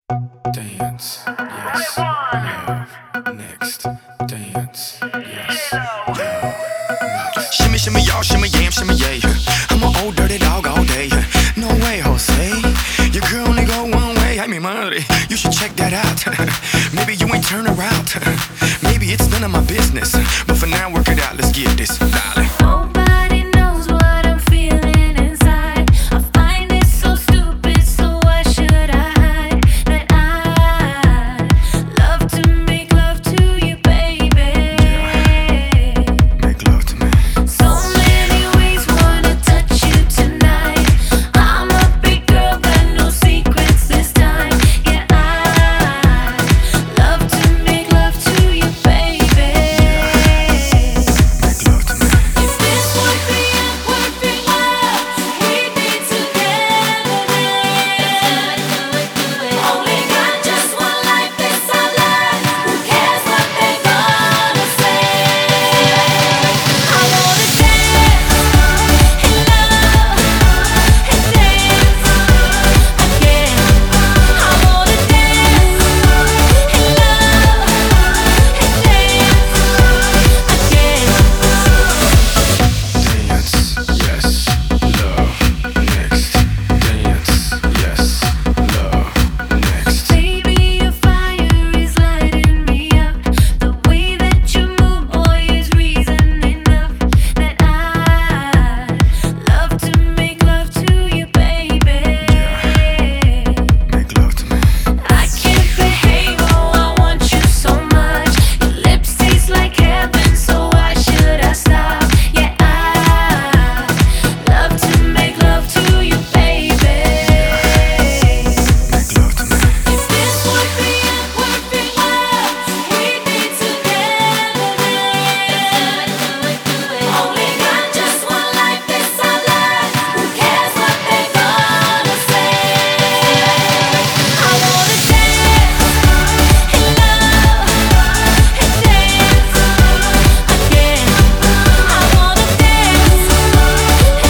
Dance, yes, love, next. Dance, yes, love. Shimmy, shimmy, y'all, shimmy, yam, shimmy, yay. I'm an old dirty dog all day. No way, Jose. Your girl only go one way. I mean, money. You should check that out. Maybe you ain't turn her out. Maybe it's none of my business. But for now, work it out. Let's get this, darling. Nobody knows what I'm feeling inside. I find it so stupid, so why should I hide that I love to make love to you, baby? Make love to me. So many ways wanna touch you tonight. I'm a big girl, got no secrets this time. Yeah, I love to make love to you, baby. Make love to me. If this would be a perfect love, we'd be together then. Only got just one life, this our life. Who cares what they gonna say? I wanna dance and love and dance again. I wanna dance and love and dance again. Dance, yes, love, next. Dance, yes, love, next. Baby, your fire is lighting me up. The way that you move, boy, is reason enough that I love to make love to you, baby. Make love to me. I can't behave, oh, I want you so much. Your lips taste like heaven, so why should I stop? Yeah, I love to make love to you, baby. Make love to me. If this would be a perfect love, we'd be together then. Only got just one life, this our life. Who cares what they gonna say? I wanna dance and love and dance again. I wanna dance and love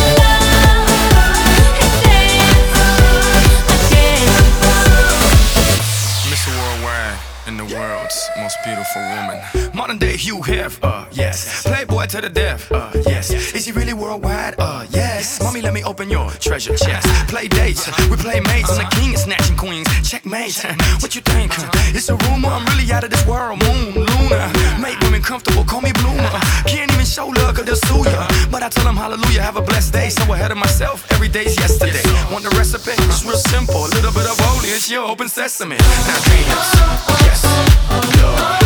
and dance again. Mr. Worldwide and the world's most beautiful woman. Modern day Hugh Hef, yes. Playboy to the death, yes. Is he really worldwide? Yes. Mommy, let me open your treasure chest. Play dates, we play mates. I'm the king of snatching queens. Checkmate, what you think? It's a rumor, I'm really out of this world. Moon, Luna, make women comfortable, call me bloomer. Can't even show love, cause they'll sue ya. But I tell them hallelujah, have a blessed day. So ahead of myself, every day's yesterday. Want the recipe? It's real simple. A little bit of holy, it's your open sesame. Now dance, yes, love.